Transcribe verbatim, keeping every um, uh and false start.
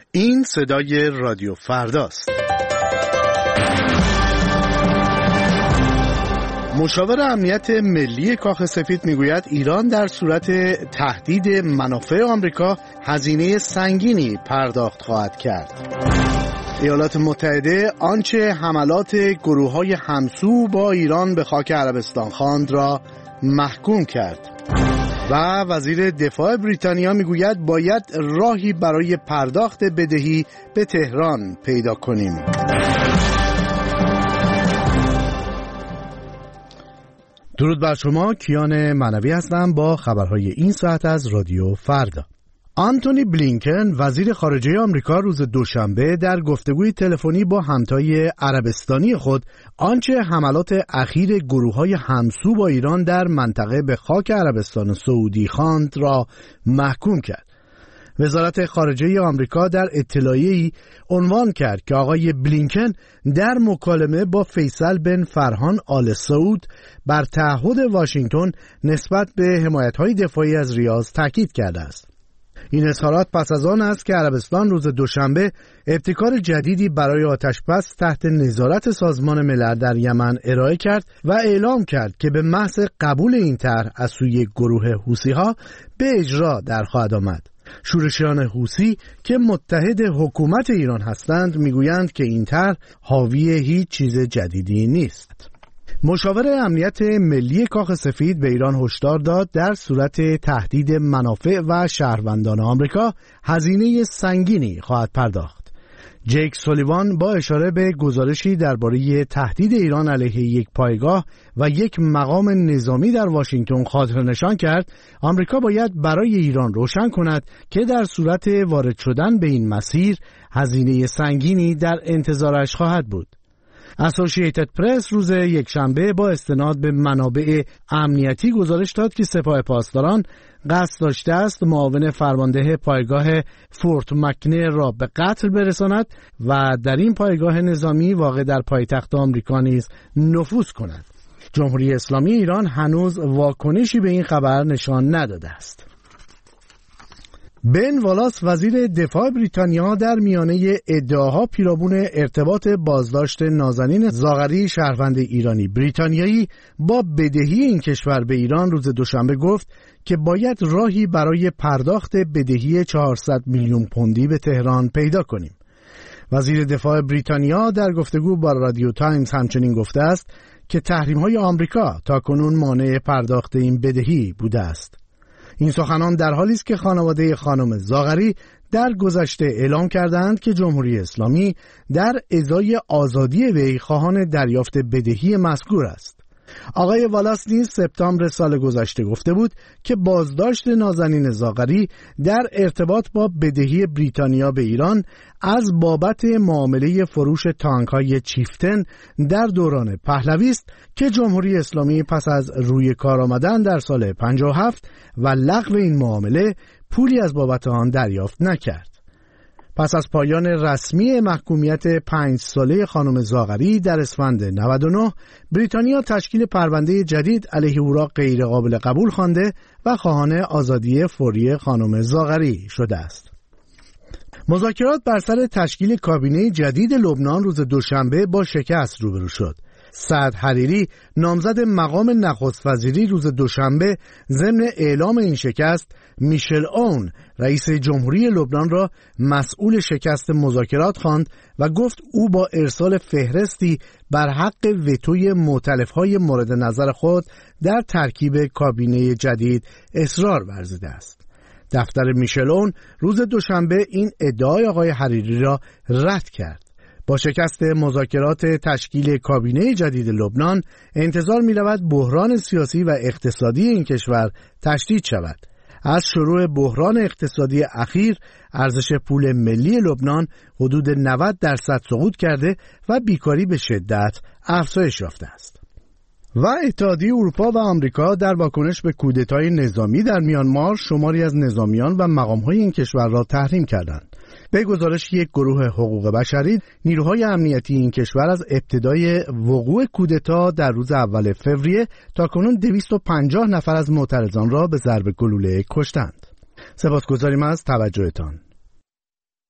این صدای رادیو فرداست. مشاور امنیت ملی کاخ سفید میگوید ایران در صورت تهدید منافع آمریکا هزینه سنگینی پرداخت خواهد کرد. ایالات متحده آنچه حملات گروه‌های همسو با ایران به خاک عربستان خواند را محکوم کرد. و وزیر دفاع بریتانیا میگوید باید راهی برای پرداخت بدهی به تهران پیدا کنیم. درود بر شما، کیان معنوی هستم با خبرهای این ساعت از رادیو فردا. آنتونی بلینکن وزیر خارجه آمریکا روز دوشنبه در گفتگوی تلفنی با همتای عربستانی خود آنچه حملات اخیر گروه‌های همسو با ایران در منطقه به خاک عربستان سعودی خواند را محکوم کرد. وزارت خارجه آمریکا در اطلاعیه‌ای عنوان کرد که آقای بلینکن در مکالمه با فیصل بن فرهان آل سعود بر تعهد واشنگتن نسبت به حمایت‌های دفاعی از ریاض تاکید کرده است. این اظهارات پس از آن است که عربستان روز دوشنبه ابتکار جدیدی برای آتش‌بس تحت نظارت سازمان ملل در یمن ارائه کرد و اعلام کرد که به محض قبول این طرح از سوی گروه حوثی‌ها به اجرا در خواهد آمد. شورشیان حوثی که متحد حکومت ایران هستند میگویند که این طرح حاوی هیچ چیز جدیدی نیست. مشاور امنیت ملی کاخ سفید به ایران هشدار داد در صورت تهدید منافع و شهروندان آمریکا هزینه سنگینی خواهد پرداخت. جیک سولیوان با اشاره به گزارشی درباره تهدید ایران علیه یک پایگاه و یک مقام نظامی در واشنگتن خاطرنشان کرد آمریکا باید برای ایران روشن کند که در صورت وارد شدن به این مسیر هزینه سنگینی در انتظارش خواهد بود. اسوسییتد پرس روز یکشنبه با استناد به منابع امنیتی گزارش داد که سپاه پاسداران قصد داشته است معاون فرمانده پایگاه فورت مکنر را به قتل برساند و در این پایگاه نظامی واقع در پایتخت آمریکا نیز نفوذ کند. جمهوری اسلامی ایران هنوز واکنشی به این خبر نشان نداده است. بن والاس وزیر دفاع بریتانیا در میانه ادعاها پیرامون ارتباط بازداشت نازنین زاغری شهروند ایرانی بریتانیایی با بدهی این کشور به ایران روز دوشنبه گفت که باید راهی برای پرداخت بدهی چهارصد میلیون پوندی به تهران پیدا کنیم. وزیر دفاع بریتانیا در گفتگو با رادیو تایمز همچنین گفته است که تحریم‌های آمریکا تاکنون مانع پرداخت این بدهی بوده است. این سخنان در حالی است که خانواده خانم زاغری در گذشته اعلام کردند که جمهوری اسلامی در ازای آزادی وی خواهان دریافت بدهی مذکور است. آقای والاس نیز سپتامبر سال گذشته گفته بود که بازداشت نازنین زاغری در ارتباط با بدهی بریتانیا به ایران از بابت معامله فروش تانک‌های چیفتن در دوران پهلوی است که جمهوری اسلامی پس از روی کار آمدن در سال پنجاه و هفت و لغو این معامله پولی از بابت آن دریافت نکرد. پس از پایان رسمی محکومیت پنج ساله خانم زاغری در اسفند نود و نه، بریتانیا تشکیل پرونده جدید علیه او را غیر قابل قبول خوانده و خواهان آزادی فوری خانم زاغری شده است. مذاکرات بر سر تشکیل کابینه جدید لبنان روز دوشنبه با شکست روبرو شد. سعد حریری نامزد مقام نخست وزیری روز دوشنبه ضمن اعلام این شکست میشل اون رئیس جمهوری لبنان را مسئول شکست مذاکرات خواند و گفت او با ارسال فهرستی بر حق وتوی مؤتلفهای مورد نظر خود در ترکیب کابینه جدید اصرار ورزیده است. دفتر میشل اون روز دوشنبه این ادعای آقای حریری را رد کرد. با شکست مذاکرات تشکیل کابینه جدید لبنان انتظار می‌رود بحران سیاسی و اقتصادی این کشور تشدید شود. از شروع بحران اقتصادی اخیر ارزش پول ملی لبنان حدود نود درصد سقوط کرده و بیکاری به شدت افزایش یافته است. و اتحادیه اروپا و آمریکا در واکنش به کودتای نظامی در میانمار شماری از نظامیان و مقام‌های این کشور را تحریم کردند. به گزارش یک گروه حقوق بشری، نیروهای امنیتی این کشور از ابتدای وقوع کودتا در روز اول فوریه تاکنون دویست و پنجاه نفر از معترضان را به ضرب گلوله کشتند. سپاسگزاریم از توجهتان.